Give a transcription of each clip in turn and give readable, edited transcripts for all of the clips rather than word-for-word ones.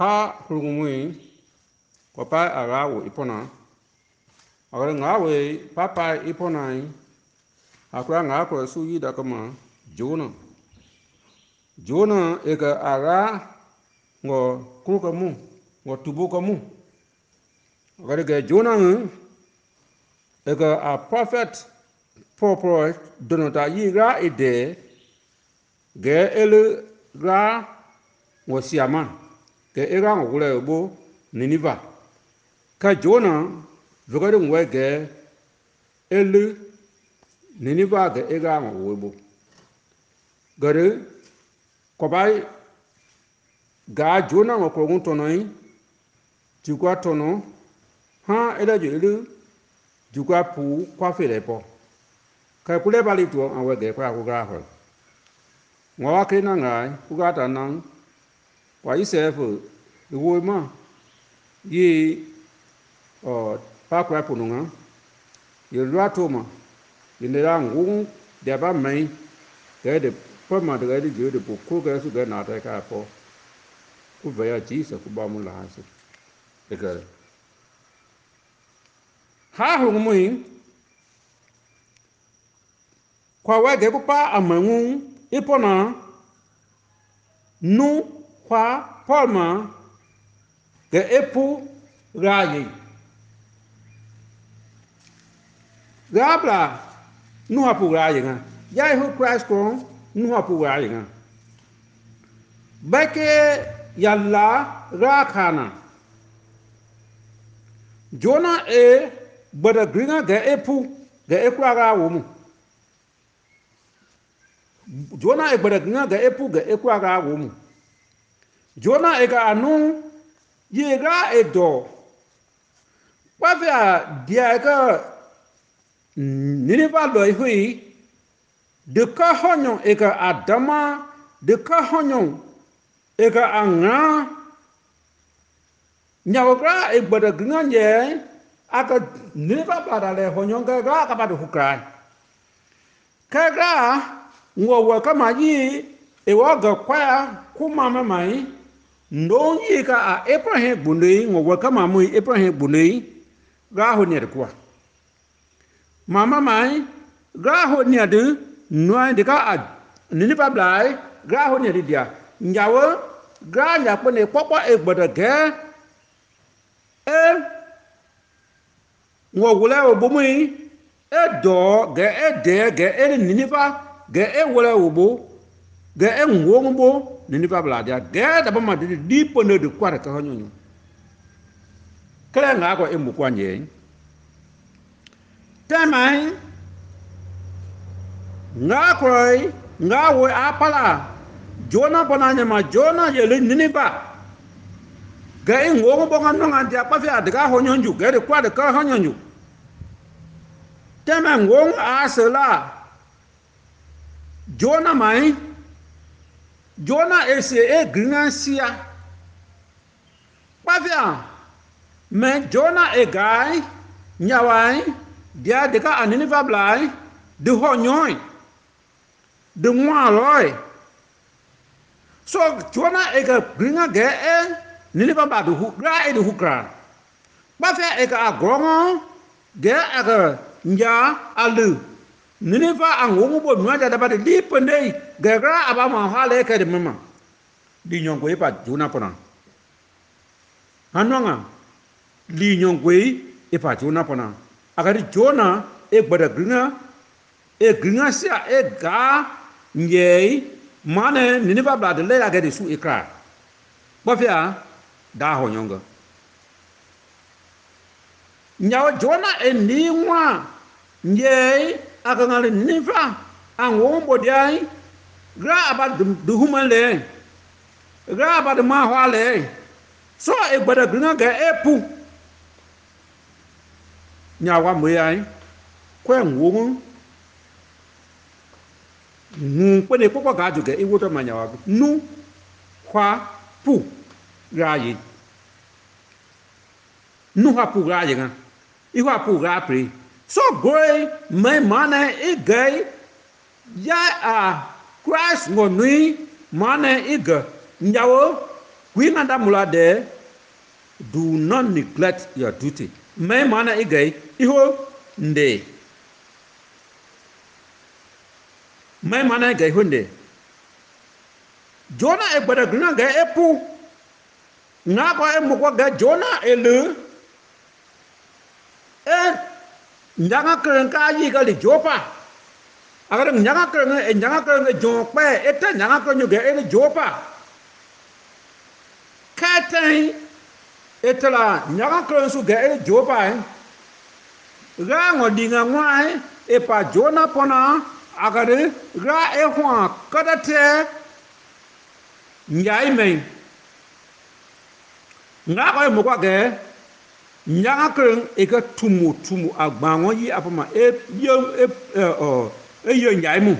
ha hulgumui ko pa arawo ipona agare ngawe papa iponai akra nga ko suyi da kama jona ega ara ngo ku kamu ngo tubu kamu agare ge jona ega a prophet prophet donota yiga ide ge ele ra ngo siama ge era ngo gule bo Niniva ka jona vegade ngwe ge ele Niniva ge era ngo webo gare kobai ga jona ngo ko ntonoi jukwa tono ha ele jelu jukwa pu kwa fele po ka kule bali to awe ge kwa ku ga ho ngwa ke na ngai ku ga ta nang wa isefu wo ma yi pa kwa pu nunga ye lwa to ma ye ne ra ngu de ba mai ge de po ma de ge de pu ku ge su ge na ta ka po ku ve ya ji se ku ba mu la su e ge ha hu mu yin kwa wa ge pa amanwu ipona nu kwa palma ge epu rayi gabla nu hapu rayi nga yai hu Christ ko nu hapu rayi nga bake yalla rakana jona e bada gringa ge epu ge ekura ga womu jona e bada gringa ge epu ge ekura ga womu jona e ga anu ye ga edo pavia dia ga Niniva lo hui de ka honyon e ga adama de ka honyon e ga anga nyawogra e bada gringa ye aka Niniva bada le honyon ga ka bada hukrai kaga ngwa kama yi e wa ga kwa kuma mai ndo yi ka a Abraham bunei ngwa kama mu Abraham bunei ga ho ne kwa mama mai ga ho ne de noa de ka a Niniva blai ga ho ne dia nyawo ga nya ko ne popo e gbodo ge e ngwa wule obomu e do ge e de ge e Niniva ge e wole obo ge e ngwongbo Niniva bladia ge da ba ma di pono de kwara ka honyo kele nga ko e mu kwanye tamai nga kroi nga wo apala jona bonanya ma jona ye le Niniva ge e ngwongbo ngano ngandi apa fi adga honyo nju ge de kwara ka honyo nju tamai ngwong asela Jona mai Jona ese e grinansia pavia me Jona e gai nyawai dia de ka Niniva blai de honyoy de mwaloi so Jona e ga gringa ge e Niniva ba de hukra e de hukra pavia e ga agrongo ge aga nya alu Niniva angongo bo nwada da ba de lipende gara aba ma hale ka de mama di nyongwe pa Jona pona hanonga li nyongwe e pa Jona pona agari Jona e gbada gringa sia e ga nyei mane Niniva ba de le aga de su ikra bofia da ho nyonga nyawo Jona e ni nwa nyei aka ngale Niniva angombo diai gra aba du humale gra aba de ma hwale so e gbada gringa ga epu nyawa mo yai kwe nwogun pene popo ga ju ga iwoto manyawa nu kwa pu rayi nu ha pu rayi ga iwa pu ga pri so goy mai mana e gay ya a Christ ngo nui mana e ga nyawo Queen and Amula there, do not neglect your duty. May mana igay, iho nde. May mana igay hunde. Jonah e bada guna ga epu. Nga ko e mukwa ga Jonah e le. E nyanga keren ka yi ga li jopa. Agar nyanga keren e jokpe eta nyanga keren ga e jopa. Katain etala nyanga keren su ga e jopa. Ga ngodinga ngwai e pa Jonah pona agar ga e hwa kadate nyai men nga ko mo kwa ge nyanga kren e ka tumu agbanwo yi apama e yo nyai mu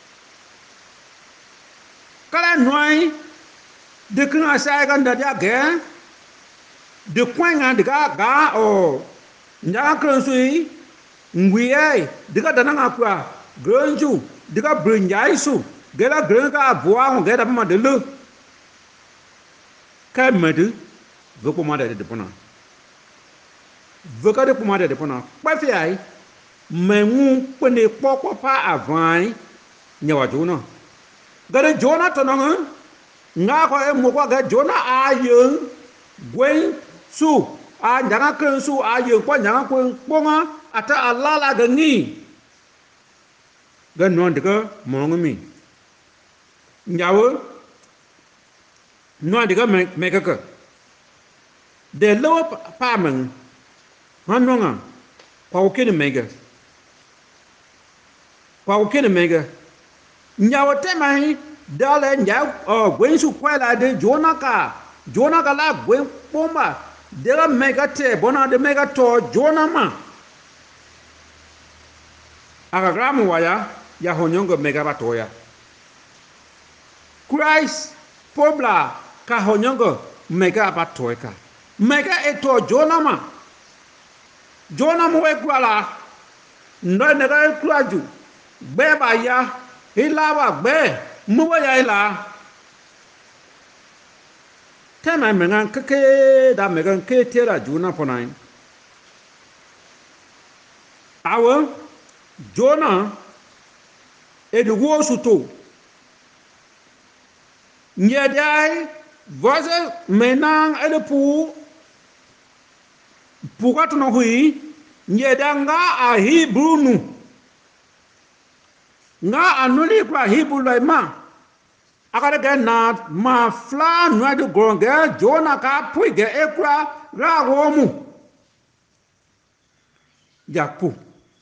kala noi de kan sa ga nda ya ge de kwanga de ga nyanga kren su yi ngwi ai de ka dana nga kwa granju de ka brinjai su ge la gren ka boa ho ge da ma de le ka madu vă comandă de până. Vă care comandă de până. Pa fi ai mengu pene poko pa avai nyawa Jonah. Gare Jonah tonong nga ko e mo ko ga Jonah ayen gwen su a nyanga kren su ayen ko nyanga ko ponga ata alala ga ni. Ga non de ka mongo mi. Nyawo no de ka me ka de lower pamen hanonga pa o kene mega nyawo temai dale nyaw gwen su kwela de Jonah ka la gwen pomba de la mega te bona de mega to Jonah ma aga gramu waya ya honyongo mega batoya Christ pobla ka honyongo mega batoeka mega eto Jonah ma Jonah mo e kwala no ne ga kwaju gbe ba ya ila wa gbe mo wa ya ila tema mengan keke da megan ke tera Jonah ponai awo Jonah e de wo suto nyedai voze menang ele pukat no hui nyedanga a Hebrew nu nga anuli kwa Hebrew lai ma akare ga na ma fla no de gronga Jonah ka pui ge ekra ra womu yakpu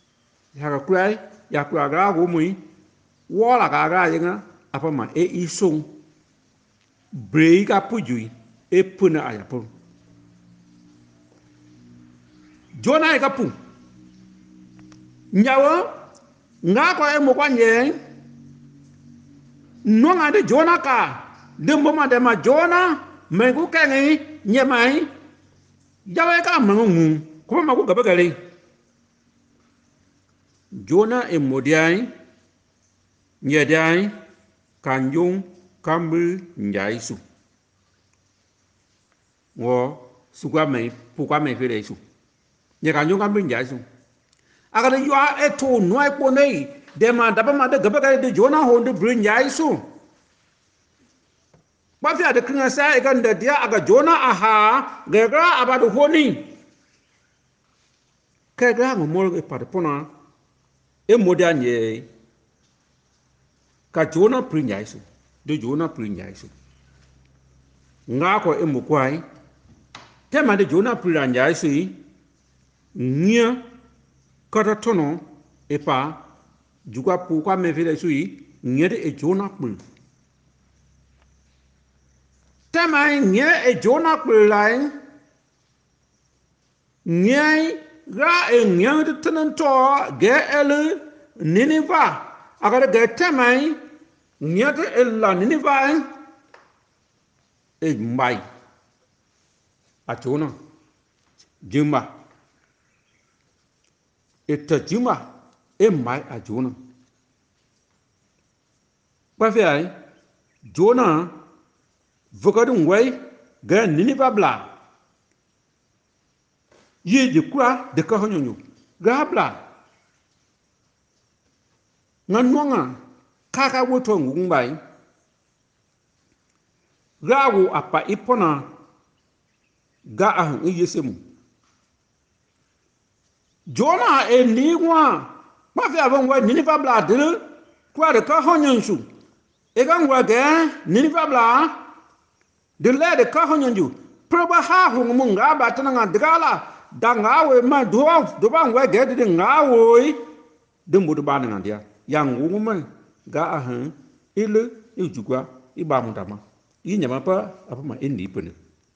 yakra ra womu wala ga ga yinga apa ma e isung brei ka pujui e puna ayapu Jonah e kapu nyawo nga ko e mo kwanye no nga de Jonah ka de mboma de ma Jonah me ku kengi nyemai jawe ka mangu ko ma ku gabagale Jonah e modiai nyedai kanjung kambu njaisu wo sugwa me pukwa me fere su nye kanjung kambu njaisu agada yo eto no e ponei de ma daba ma de gaba de Jonah ho de brin njaisu ba fi ada kinga sa e kan de dia aga Jonah aha gega abadu honi kega ngomol e par pona e modanye ka Jonah brin njaisu de Jonah prinjaisu nga ko emukwai tema de Jonah prinjaisu nya kata tono epa juga pu kwa me vile sui nya de Jonah prin tema nya e Jonah prin lai nya ga nya de tenanto ge ele Nineva agara ge tema nyate ella Nineva e mai a Jonah juma eta juma e mai a Jonah ba fi ai Jonah vokadun wai ga Niniva bla yi di kura de ka honyo ga bla nganwanga kaka woto ngumbai gawo apa ipona ga ahun yesemu Jona e niwa ma fi avon wa Niniva bla de kura de ka honyo su e ga ngwa ga Niniva bla de le de ka honyo ju proba ha hu munga ba tananga dgala da ngawe ma do ba ngwa ga de ngawe de mudu ba nga dia yang wuma ga ahun ile ejugwa iba mutama yinyama pa apa ma endi pene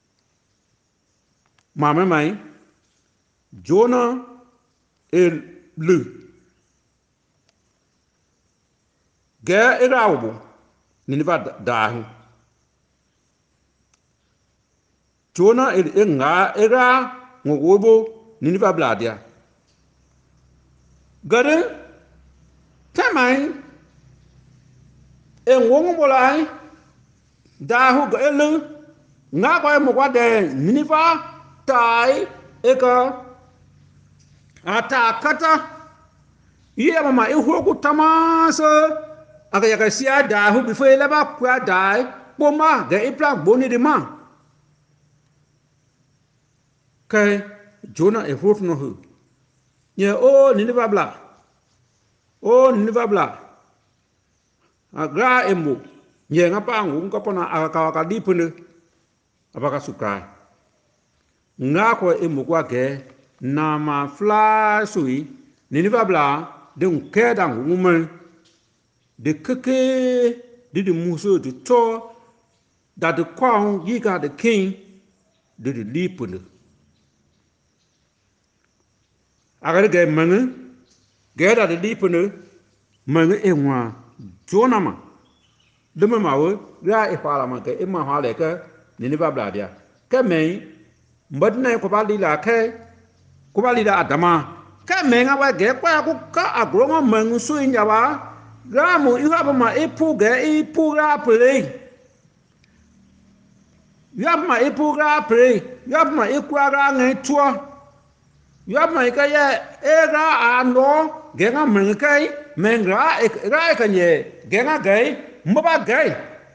mama mai Jona el lu ga irawo Niniva dahu Jona el nga era ngogobo Niniva bladia gare tamai e ngongo bolai dahu ga elu nga ko mo kwa de Niniva tai eka ata kata iya mama ihoku tamasa aga yaga sia dahu bifo eleba kwa dai poma ga ipla boni de ma kai Jona e hofu no hu ye o Niniva bla o Niniva bla agra emu ye ngapa ngung ko pona aka di pune apaka suka nga ko emu kwa ge na ma fla sui Niniva bla de unke da ngumen de keke de muso de to da de kwang yi ga de king de li pune agare ge mangu ge da de li pune mangu enwa Jona ma deme mawe ga e fala ma ke e ma ha le ke Niniva bla dia ke me mbadna ko ba li la ke ko ba li da adama ke me nga wa ge kwa ku ka agro mangu su nya ba ga mu i ha ba ma e pu ge e pu ga ple ya ma e pu ga ple ya ma e kwa ga ngai tua ya ma ka ye e ga ano ge nga mangu kai mengra ra ka nye ge nga gai mba gai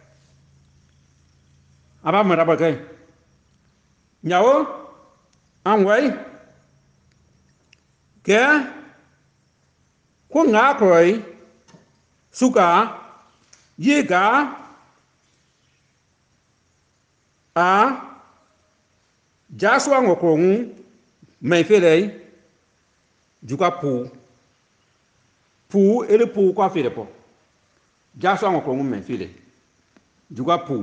aba mara ba gai nyawo anwai ke ko nga koi suka yiga a Joshua ngokong mai felei juga pu ele pu kwa fele po Joshua ngokong mai fele juga pu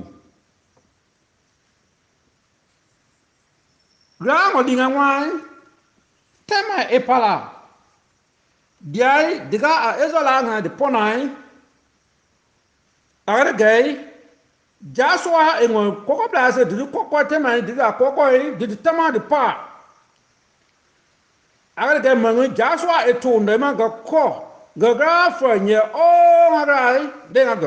Gramo dinga wai tema epala diai diga a ezola nga de ponai ara gai Joshua engo koko blase de koko tema diga koko de tema de pa ara gai mangu Joshua etonde ma ga ko ga fa nye o ngarai de nga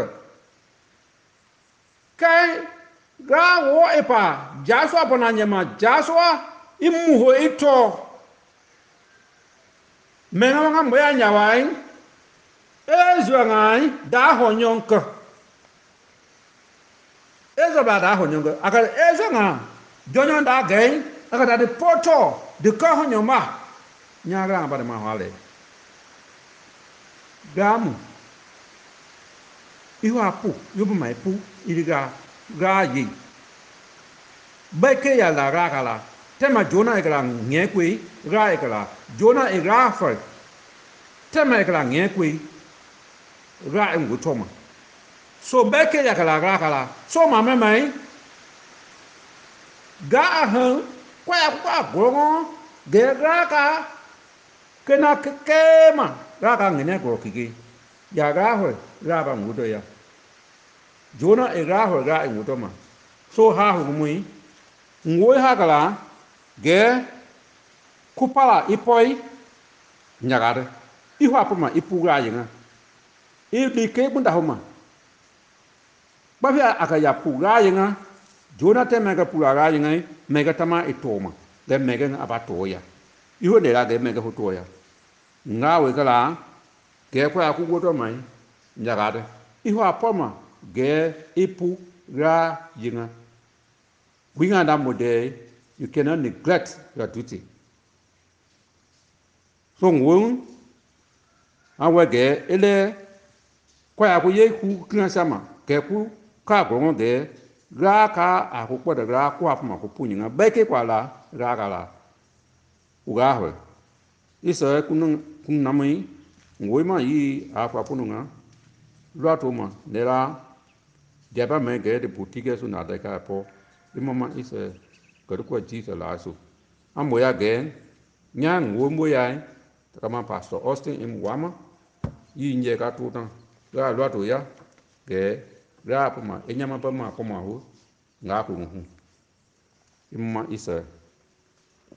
kai ga wo epa Joshua ponanya ma Joshua imuho ito menga nga moya nyawai ezwa ngai da honyonka ezo ba da honyonka aka ezo nga jonyon da gai aka da de poto de ka honyoma nyaga ba de ma hale gamu iwa pu yubu mai pu iriga ga yi beke ya la ra kala tema Jona ekala ngekwe ra ekala Jona era fa tema ekala ngekwe ra ngutoma so beke ya kala ra kala so ma me mai ga han kwa gogo ge ra ka kena kema ra ka ngene go kiki ya ga ho ra ba ngudo ya Jona era ho ra ngutoma so ha hu mui ngoi ha kala ge kupala ipoi nyagare ihwa puma ipuga yinga ibi ke bunda homa bafia aka ya puga yinga Jonathan mega pulaga yang mega tama itoma ge mega abatoya iho de la ge mega hotoya nga we kala ge kwa ku goto mai njagade iho apoma ge ipu ra yinga winga da mode you cannot neglect your duty so ngwon awe ge ele kwa ku ye ku kina sama ge ku ka go ge ra ka a ku de ra ku apoma ku punyinga beke kwa la ra ka la uga ho isa kun namai ngoi ma yi a kwa pununga lwa to ma nera deba me ge de boutique su na de ka po imama isa ko ko ji sa la su amoya ge nya ngoi mo ya kama pastor Austin im wama yi nje ka tu ta ga lwa to ya ge ra pa ma enyama pa ma ko ma hu nga ku hu imama isa